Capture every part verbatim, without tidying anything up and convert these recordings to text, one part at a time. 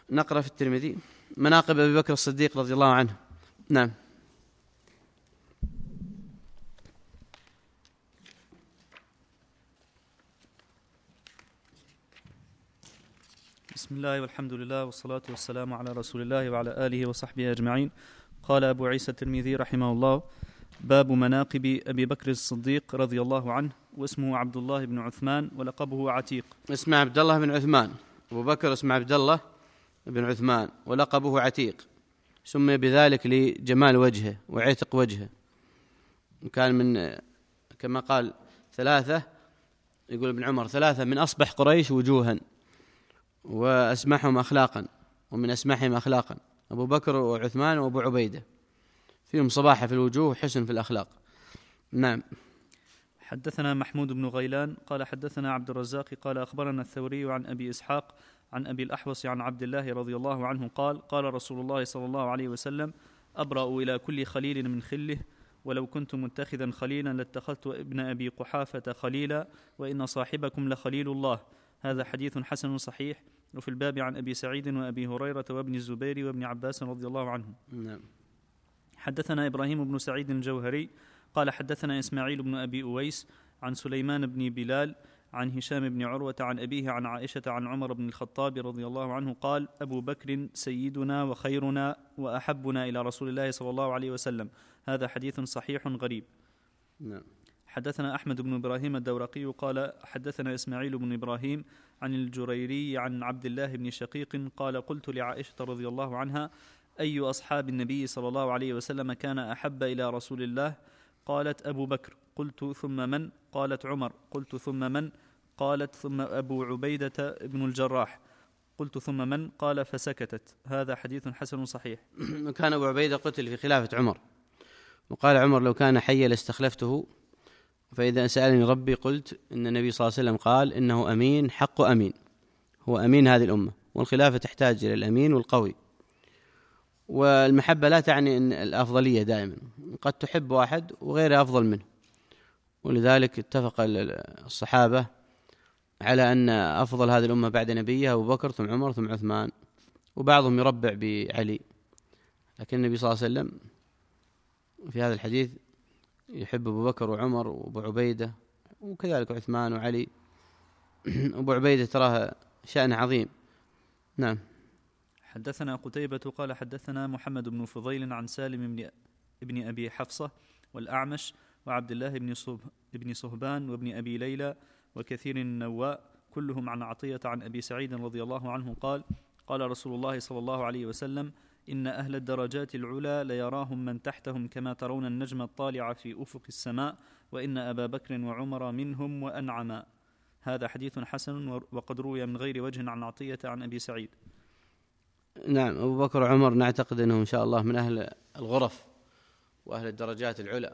نقرأ في الترمذي مناقب أبي بكر الصديق رضي الله عنه. نعم. بسم الله والحمد لله والصلاة والسلام على رسول الله وعلى آله وصحبه أجمعين. قال أبو عيسى الترمذي رحمه الله: باب مناقب أبي بكر الصديق رضي الله عنه، واسمه عبد الله بن عثمان ولقبه عتيق. اسمه عبد الله بن عثمان، أبو بكر اسمه عبد الله بن عثمان ولقبه عتيق، سمي بذلك لجمال وجهه وعتق وجهه، كان من كما قال ثلاثة، يقول ابن عمر ثلاثة من أصبح قريش وجوها وأسمحهم أخلاقا، ومن أسمحهم أخلاقا أبو بكر وعثمان وأبو عبيدة، فيهم صباحة في الوجوه وحسن في الأخلاق. نعم. حدثنا محمود بن غيلان قال حدثنا عبد الرزاق قال أخبرنا الثوري عن أبي إسحاق عن أبي الأحوص عن عبد الله رضي الله عنه قال: قال رسول الله صلى الله عليه وسلم: أبرأ إلى كل خليل من خله، ولو كنت متخذا خليلا لاتخذت ابن أبي قحافة خليلا، وإن صاحبكم لخليل الله. هذا حديث حسن صحيح. وفي الباب عن أبي سعيد وأبي هريرة وابن الزبير وابن عباس رضي الله عنهم. نعم. حدثنا إبراهيم بن سعيد الجوهري قال حدثنا إسماعيل بن أبي أويس عن سليمان بن بلال عن هشام بن عروة عن أبيه عن عائشة عن عمر بن الخطاب رضي الله عنه قال: أبو بكر سيدنا وخيرنا وأحبنا إلى رسول الله صلى الله عليه وسلم. هذا حديث صحيح غريب. نعم. حدثنا أحمد بن إبراهيم الدورقي قال حدثنا إسماعيل بن إبراهيم عن الجريري عن عبد الله بن شقيق قال: قلت لعائشة رضي الله عنها: أي أصحاب النبي صلى الله عليه وسلم كان أحب إلى رسول الله؟ قالت: أبو بكر. قلت: ثم من؟ قالت: عمر. قلت: ثم من؟ قالت: ثم أبو عبيدة بن الجراح. قلت: ثم من؟ قال: فسكتت. هذا حديث حسن صحيح. كان أبو عبيدة قتل في خلافة عمر، وقال عمر: لو كان حيا لاستخلفته، فإذا سألني ربي قلت إن النبي صلى الله عليه وسلم قال إنه أمين حق أمين، هو أمين هذه الأمة، والخلافة تحتاج إلى الأمين والقوي. والمحبة لا تعني أن الأفضلية دائما، قد تحب واحد وغيره أفضل منه، ولذلك اتفق الصحابة على أن أفضل هذه الأمة بعد نبيها أبو بكر ثم عمر ثم عثمان، وبعضهم يربع بعلي، لكن النبي صلى الله عليه وسلم في هذا الحديث يحب أبو بكر وعمر وأبو عبيدة، وكذلك عثمان وعلي. أبو عبيدة تراه شأن عظيم. نعم. حدثنا قتيبة قال حدثنا محمد بن فضيل عن سالم بن ابن أبي حفصة والأعمش وعبد الله بن صهب ابن صهبان وابن أبي ليلى وكثير النواء، كلهم عن عطية عن أبي سعيد رضي الله عنه قال: قال رسول الله صلى الله عليه وسلم: إن أهل الدرجات العلى ليراهم من تحتهم كما ترون النجم الطالع في أفق السماء، وإن أبا بكر وعمر منهم وأنعما. هذا حديث حسن، وقد روي من غير وجه عن عطية عن أبي سعيد. نعم. أبو بكر وعمر نعتقد أنهم إن شاء الله من أهل الغرف وأهل الدرجات العلى،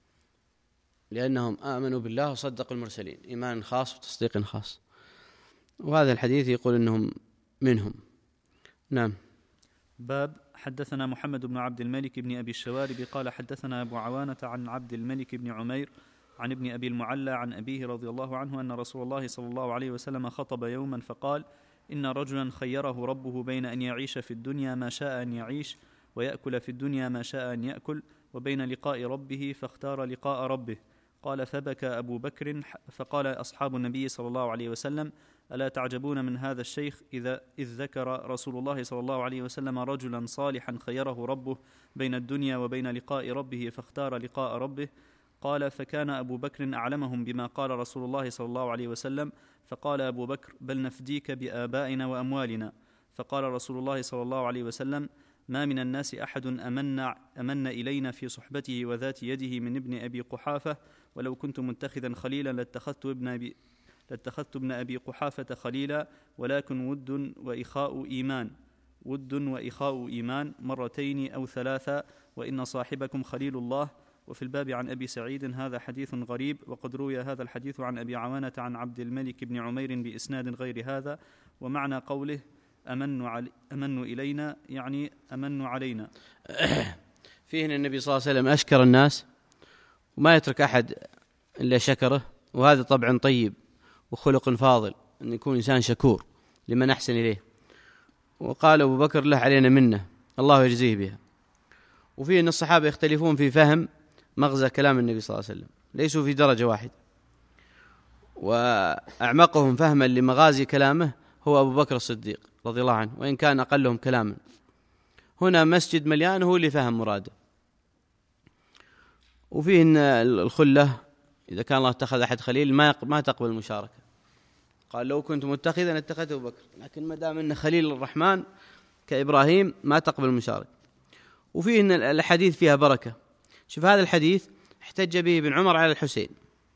لأنهم آمنوا بالله وصدقوا المرسلين إيمان خاص وتصديق خاص، وهذا الحديث يقول أنهم منهم. نعم. باب حدثنا محمد بن عبد الملك بن أبي الشوارب قال حدثنا أبو عوانة عن عبد الملك بن عمير عن ابن أبي المعلى عن أبيه رضي الله عنه أن رسول الله صلى الله عليه وسلم خطب يوما فقال: إن رجلا خيره ربه بين أن يعيش في الدنيا ما شاء أن يعيش ويأكل في الدنيا ما شاء أن يأكل، وبين لقاء ربه فاختار لقاء ربه. قال: فبكى أبو بكر. فقال أصحاب النبي صلى الله عليه وسلم: ألا تعجبون من هذا الشيخ إذا إذ ذكر رسول الله صلى الله عليه وسلم رجلا صالحا خيره ربه بين الدنيا وبين لقاء ربه فاختار لقاء ربه. قال: فكان أبو بكر أعلمهم بما قال رسول الله صلى الله عليه وسلم. فقال أبو بكر: بل نفديك بآبائنا وأموالنا. فقال رسول الله صلى الله عليه وسلم: ما من الناس أحد أمن, أمن إلينا في صحبته وذات يده من ابن أبي قحافة، ولو كنت متخذا خليلا لاتخذت ابن أبي لاتخذت ابن أبي قحافة خليلا، ولكن ود وإخاء إيمان ود وإخاء إيمان مرتين أو ثلاثة، وإن صاحبكم خليل الله. وفي الباب عن أبي سعيد. هذا حديث غريب، وقد روي هذا الحديث عن أبي عوانة عن عبد الملك بن عمير بإسناد غير هذا. ومعنى قوله أمنوا, علي أمنوا إلينا يعني أمنوا علينا، فيه أن النبي صلى الله عليه وسلم أشكر الناس وما يترك أحد إلا شكره، وهذا طبعا طيب وخلق فاضل أن يكون إنسان شكور لمن أحسن إليه. وقال أبو بكر له علينا منه الله يجزيه بها. وفيه أن الصحابة يختلفون في فهم مغزى كلام النبي صلى الله عليه وسلم، ليسوا في درجة واحدة، وأعمقهم فهما لمغازي كلامه هو أبو بكر الصديق رضي الله عنه، وإن كان أقلهم كلاما. هنا مسجد مليان هو اللي فهم مراده. وفيه أن الخلة إذا كان الله اتخذ أحد خليل ما ما تقبل المشاركة. قال لو كنت متخذا اتخذت أبو بكر، لكن ما دام أنه خليل الرحمن كإبراهيم ما تقبل المشاركة. وفيه أن الحديث فيها بركة. شوف هذا الحديث احتج به ابن عمر على الحسين،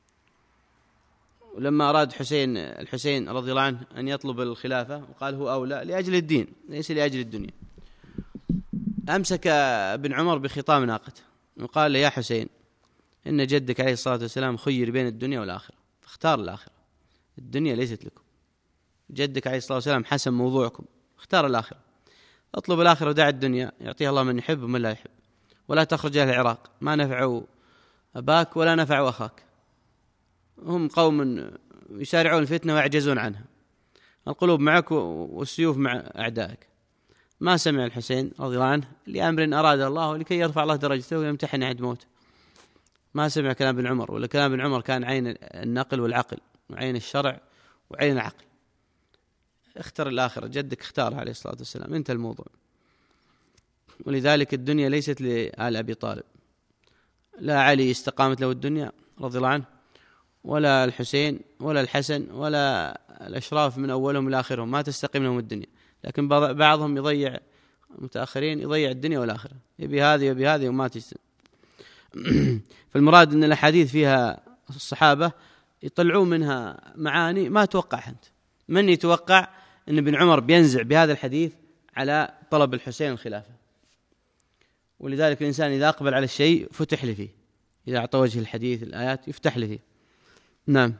ولما أراد حسين الحسين رضي الله عنه أن يطلب الخلافة وقال هو أولى لأجل الدين ليس لأجل الدنيا، أمسك ابن عمر بخطام ناقته وقال له يا حسين إن جدك عليه الصلاة والسلام خير بين الدنيا والآخرة فاختار الآخرة، الدنيا ليست لكم. جدك عليه الصلاة والسلام حسم موضوعكم، اختار الآخرة. اطلب الآخرة ودع الدنيا يعطيها الله من يحب ومن لا يحب. ولا تخرج أهل العراق، ما نفعوا أباك ولا نفعوا أخاك، هم قوم يسارعون الفتنة ويعجزون عنها، القلوب معك والسيوف مع أعدائك. ما سمع الحسين رضي الله عنه لأمر أراد الله ولكي يرفع الله درجته ويمتحن عند موته. ما سمع كلام ابن عمر، ولا كلام ابن عمر كان عين النقل والعقل وعين الشرع وعين العقل. اختر الآخرة، جدك اختارها عليه الصلاة والسلام، انتهى الموضوع. ولذلك الدنيا ليست لآل أبي طالب، لا علي استقامت له الدنيا رضي الله عنه، ولا الحسين ولا الحسن ولا الأشراف من أولهم إلى آخرهم ما تستقيم لهم الدنيا. لكن بعضهم يضيع، متأخرين يضيع الدنيا والآخرة، يبي هذه يبي هذه وما تستقيم. فالمراد أن الأحاديث فيها الصحابة يطلعون منها معاني ما توقعها أنت. من يتوقع أن ابن عمر بينزع بهذا الحديث على طلب الحسين الخلافة؟ ولذلك الإنسان إذا أقبل على الشيء فتح له فيه، إذا أعطى وجه الحديث الآيات يفتح له فيه. نعم.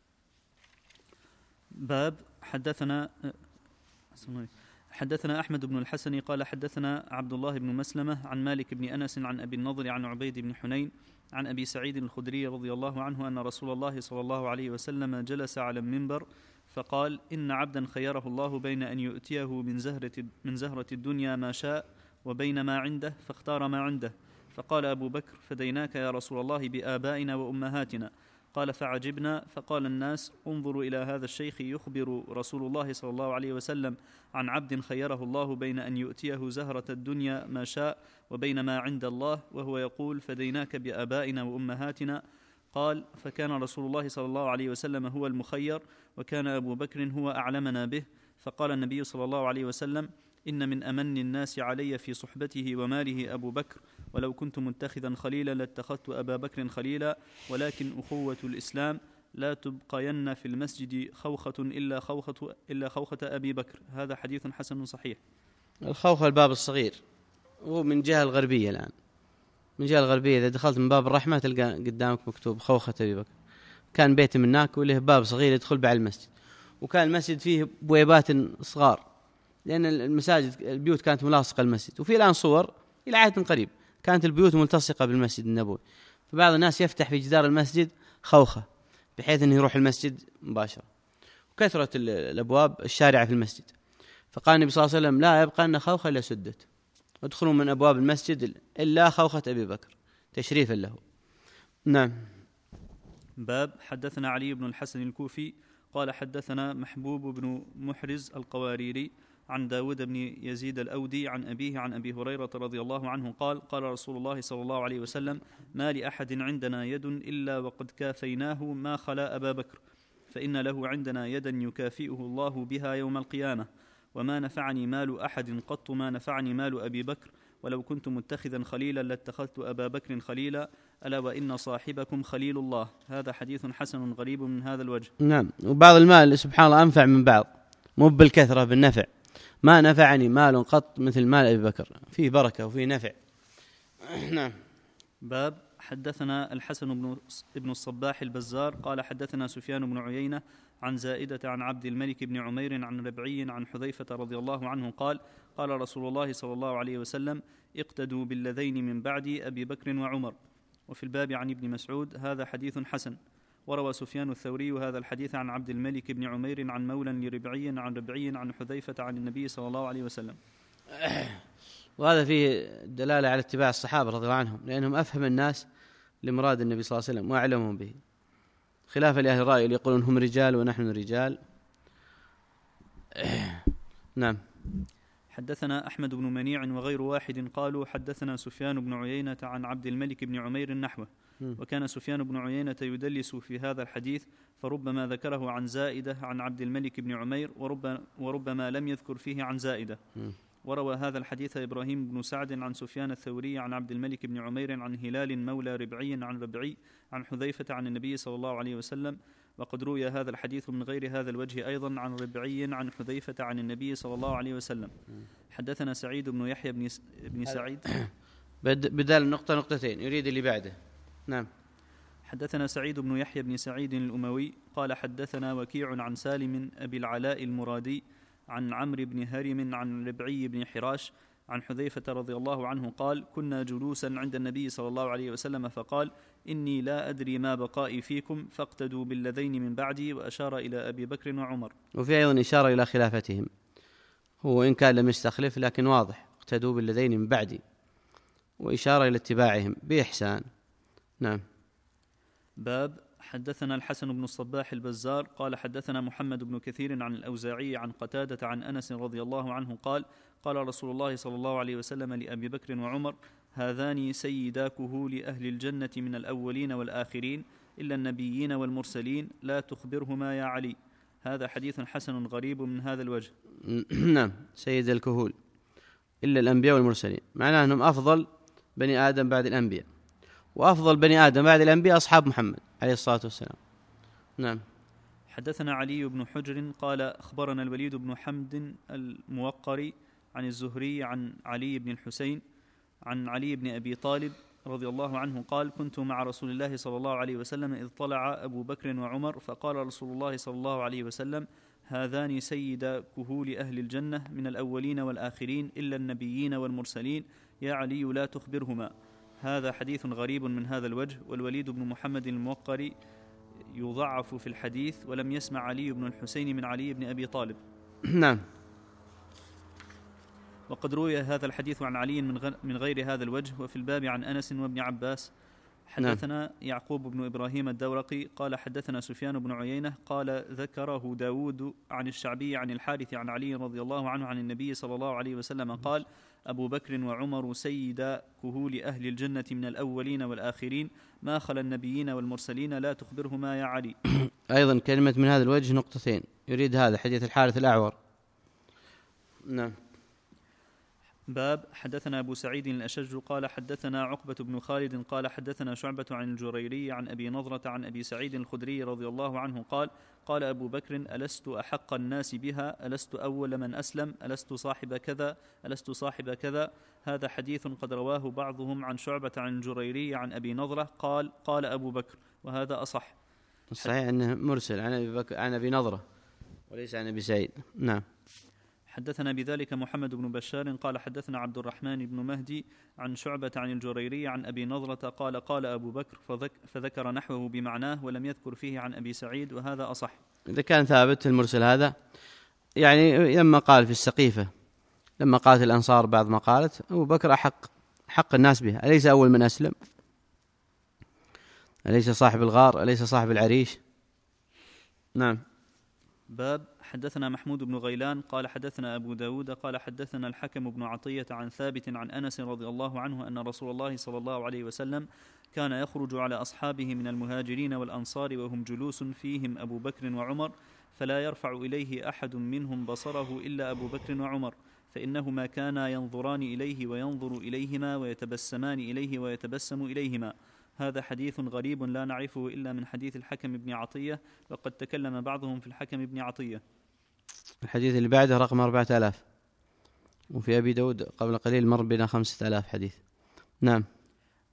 باب حدثنا حدثنا أحمد بن الحسن قال حدثنا عبد الله بن مسلمة عن مالك بن أنس عن أبي النضر عن عبيد بن حنين عن أبي سعيد الخدري رضي الله عنه أن رسول الله صلى الله عليه وسلم جلس على المنبر فقال إن عبدا خيره الله بين أن يؤتيه من زهرة, من زهرة الدنيا ما شاء وبين ما عنده فاختار ما عنده. فقال أبو بكر فديناك يا رسول الله بآبائنا وأمهاتنا. قال فعجبنا. فقال الناس انظروا إلى هذا الشيخ يخبر رسول الله صلى الله عليه وسلم عن عبد خيره الله بين أن يؤتيه زهرة الدنيا ما شاء وبين ما عند الله، وهو يقول فديناك بآبائنا وأمهاتنا. قال فكان رسول الله صلى الله عليه وسلم هو المخير، وكان أبو بكر هو أعلمنا به. فقال النبي صلى الله عليه وسلم إن من أمن الناس علي في صحبته وماله أبو بكر، ولو كنت متخذا خليلا لاتخذت أبا بكر خليلا، ولكن أخوة الإسلام لا تبقين في المسجد خوخة إلا خوخة, إلا خوخة أبي بكر. هذا حديث حسن صحيح. الخوخة الباب الصغير، هو من جهة الغربية الآن، من جهة الغربية إذا دخلت من باب الرحمة تلقى قدامك مكتوب خوخة أبي بكر. كان بيت من هناك وله باب صغير يدخل بعد المسجد، وكان المسجد فيه بويبات صغار لأن المساجد البيوت كانت ملاصقة للمسجد. وفي الآن صور إلى عهد قريب كانت البيوت ملتصقة بالمسجد النبوي، فبعض الناس يفتح في جدار المسجد خوخة بحيث أنه يروح المسجد مباشرة، وكثرة الأبواب الشارعة في المسجد. فقال النبي صلى الله عليه وسلم لا يبقى أن خوخة إلا سدت، وادخلوا من أبواب المسجد إلا خوخة أبي بكر تشريفا له. نعم. باب حدثنا علي بن الحسن الكوفي قال حدثنا محبوب بن محرز القواريري عن داود بن يزيد الأودي عن أبيه عن أبي هريرة رضي الله عنه قال قال رسول الله صلى الله عليه وسلم ما لأحد عندنا يد إلا وقد كافيناه ما خلا أبا بكر، فإن له عندنا يدا يكافئه الله بها يوم القيامة، وما نفعني مال أحد قط ما نفعني مال أبي بكر، ولو كنت متخذا خليلا لاتخذت أبا بكر خليلا، ألا وإن صاحبكم خليل الله. هذا حديث حسن غريب من هذا الوجه. نعم. وبعض المال سبحان الله أنفع من بعض، مو بالكثرة بالنفع. ما نفعني مال قط مثل مال أبي بكر، فيه بركة وفيه نفع. نعم. باب حدثنا الحسن بن ابن الصباح البزار قال حدثنا سفيان بن عيينة عن زائدة عن عبد الملك بن عمير عن ربعي عن حذيفة رضي الله عنه قال قال رسول الله صلى الله عليه وسلم اقتدوا بالذين من بعد أبي بكر وعمر. وفي الباب عن ابن مسعود. هذا حديث حسن. وروى سفيان الثوري هذا الحديث عن عبد الملك بن عمير عن مولى لربعي عن ربعي عن حذيفة عن النبي صلى الله عليه وسلم. وهذا فيه دلالة على اتباع الصحابة رضي الله عنهم، لأنهم أفهم الناس لمراد النبي صلى الله عليه وسلم وأعلمهم به، خلافا لأهل الرأي اللي يقولون هم رجال ونحن رجال. نعم. حدثنا أحمد بن منيع وغير واحد قالوا حدثنا سفيان بن عيينة عن عبد الملك بن عمير نحوه، وكان سفيان بن عيينة يدلس في هذا الحديث، فربما ذكره عن زائدة عن عبد الملك بن عمير ورب وربما لم يذكر فيه عن زائدة. وروى هذا الحديث إبراهيم بن سعد عن سفيان الثوري عن عبد الملك بن عمير عن هلال مولى ربعي عن ربعي عن حذيفة عن النبي صلى الله عليه وسلم. وقد روي هذا الحديث من غير هذا الوجه أيضا عن ربعي عن حذيفة عن النبي صلى الله عليه وسلم. حدثنا سعيد بن يحيى بن, س... بن سعيد بدل النقطة نقطتين يريد اللي بعده. نعم. حدثنا سعيد بن يحيى بن سعيد الأموي قال حدثنا وكيع عن سالم أبي العلاء المرادي عن عمرو بن هرم عن ربعي بن حراش عن حذيفة رضي الله عنه قال كنا جلوسا عند النبي صلى الله عليه وسلم فقال إني لا أدري ما بقائي فيكم فاقتدوا بالذين من بعدي، وأشار إلى أبي بكر وعمر. وفي أيضا إشارة إلى خلافتهم، هو إن كان لم يستخلف لكن واضح اقتدوا بالذين من بعدي، وإشارة إلى اتباعهم بإحسان. نعم. باب حدثنا الحسن بن الصباح البزار قال حدثنا محمد بن كثير عن الأوزاعي عن قتادة عن أنس رضي الله عنه قال قال رسول الله صلى الله عليه وسلم لأبي بكر وعمر هذان سيدا كهول أهل الجنة من الأولين والآخرين إلا النبيين والمرسلين لا تخبرهما يا علي. هذا حديث حسن غريب من هذا الوجه. نعم. سيد الكهول إلا الأنبياء والمرسلين، معناه أنهم أفضل بني آدم بعد الأنبياء، وأفضل بني آدم بعد الأنبياء أصحاب محمد عليه الصلاة والسلام. نعم. حدثنا علي بن حجر قال أخبرنا الوليد بن حمد الموقري عن الزهري عن علي بن الحسين عن علي بن أبي طالب رضي الله عنه قال كنت مع رسول الله صلى الله عليه وسلم إذ طلع أبو بكر وعمر فقال رسول الله صلى الله عليه وسلم هذان سيدا كهول أهل الجنة من الأولين والآخرين إلا النبيين والمرسلين يا علي لا تخبرهما. هذا حديث غريب من هذا الوجه. والوليد بن محمد الموقري يضعف في الحديث ولم يسمع علي بن الحسين من علي بن أبي طالب. نعم. وقد روي هذا الحديث عن علي من غير هذا الوجه. وفي الباب عن أنس وابن عباس. حدثنا نعم. يعقوب بن إبراهيم الدورقي قال حدثنا سفيان بن عيينة قال ذكره داود عن الشعبي عن الحارث عن علي رضي الله عنه عن النبي صلى الله عليه وسلم قال أبو بكر وعمر سيدا كهول أهل الجنة من الأولين والآخرين ما خلا النبيين والمرسلين لا تخبرهما يا علي. أيضا كلمة من هذا الوجه نقطتين يريد هذا حديث الحارث الأعور. نعم. باب حدثنا أبو سعيد الأشج قال حدثنا عقبة بن خالد قال حدثنا شعبة عن الجريري عن أبي نضرة عن أبي سعيد الخدري رضي الله عنه قال قال أبو بكر ألست أحق الناس بها ألست أول من أسلم ألست صاحب كذا ألست صاحب كذا. هذا حديث قد رواه بعضهم عن شعبة عن الجريري عن أبي نضرة قال قال أبو بكر، وهذا أصح. صحيح أنه مرسل عن أبي بكر عن أبي نضرة وليس عن أبي سعيد. نعم. حدثنا بذلك محمد بن بشار قال حدثنا عبد الرحمن بن مهدي عن شعبة عن الجريري عن أبي نضرة قال قال أبو بكر فذك فذكر نحوه بمعناه ولم يذكر فيه عن أبي سعيد، وهذا أصح. إذا كان ثابت المرسل هذا يعني لما قال في السقيفة لما قالت الأنصار بعض ما قالت أبو بكر أحق حق الناس بها، أليس أول من أسلم؟ أليس صاحب الغار؟ أليس صاحب العريش؟ نعم. باب حدثنا محمود بن غيلان قال حدثنا أبو داود قال حدثنا الحكم بن عطية عن ثابت عن أنس رضي الله عنه أن رسول الله صلى الله عليه وسلم كان يخرج على أصحابه من المهاجرين والأنصار وهم جلوس فيهم أبو بكر وعمر فلا يرفع إليه أحد منهم بصره إلا أبو بكر وعمر فإنهما كانا ينظران إليه وينظر إليهما ويتبسمان إليه ويتبسم إليهما. هذا حديث غريب لا نعرفه إلا من حديث الحكم بن عطية، وقد تكلم بعضهم في الحكم بن عطية. الحديث اللي بعده رقم أربعة آلاف، وفي أبي داود قبل قليل مر بنا خمسة آلاف حديث. نعم.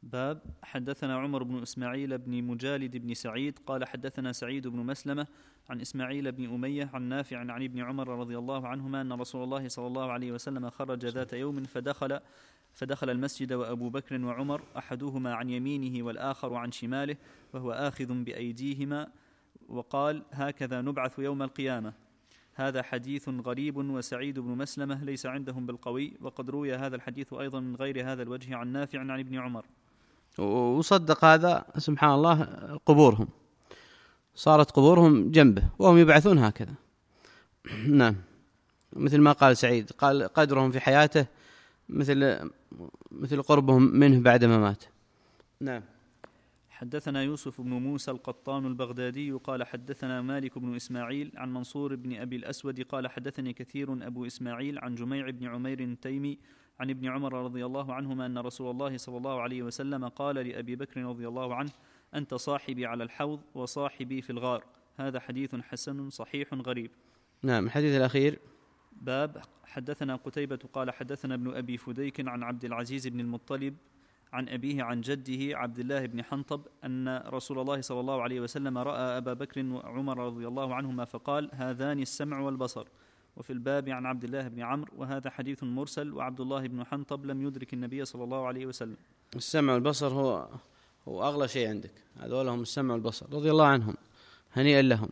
باب حدثنا عمر بن إسماعيل بن مجالد بن سعيد قال حدثنا سعيد بن مسلمة عن إسماعيل بن أمية عن نافع عن ابن عمر رضي الله عنهما أن رسول الله صلى الله عليه وسلم خرج ذات يوم فدخل فدخل المسجد وأبو بكر وعمر أحدهما عن يمينه والآخر عن شماله وهو آخذ بأيديهما وقال هكذا نبعث يوم القيامة. هذا حديث غريب وسعيد بن مسلمة ليس عندهم بالقوي، وقد روي هذا الحديث أيضا من غير هذا الوجه عن نافع عن ابن عمر. وصدق هذا سبحان الله قبورهم، صارت قبورهم جنبه وهم يبعثون هكذا. نعم، مثل ما قال سعيد، قال قدرهم في حياته مثل مثل قربهم منه بعدما مات. نعم. حدثنا يوسف بن موسى القطان البغدادي قال حدثنا مالك بن إسماعيل عن منصور بن أبي الأسود قال حدثني كثير أبو إسماعيل عن جميع بن عمير التيمي عن ابن عمر رضي الله عنهما أن رسول الله صلى الله عليه وسلم قال لأبي بكر رضي الله عنه أنت صاحبي على الحوض وصاحبي في الغار. هذا حديث حسن صحيح غريب. نعم. الحديث الأخير باب حدثنا قتيبة قال حدثنا ابن أبي فديك عن عبد العزيز بن المطلب عن أبيه عن جده عبد الله بن حنطب أن رسول الله صلى الله عليه وسلم رأى أبا بكر وعمر رضي الله عنهما فقال هذان السمع والبصر. وفي الباب عن عبد الله بن عمرو وهذا حديث مرسل وعبد الله بن حنطب لم يدرك النبي صلى الله عليه وسلم. السمع والبصر هو هو أغلى شيء عندك، هذول هم السمع والبصر رضي الله عنهم، هنيئا لهم.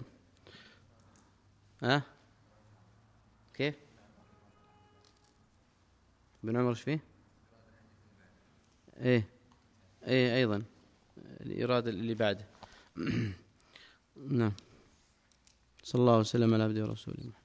ها كيف ابن عمر ايش فيه؟ ايه ايه ايضا الإرادة اللي بعده. نعم. صلى الله وسلم على عبده ورسوله.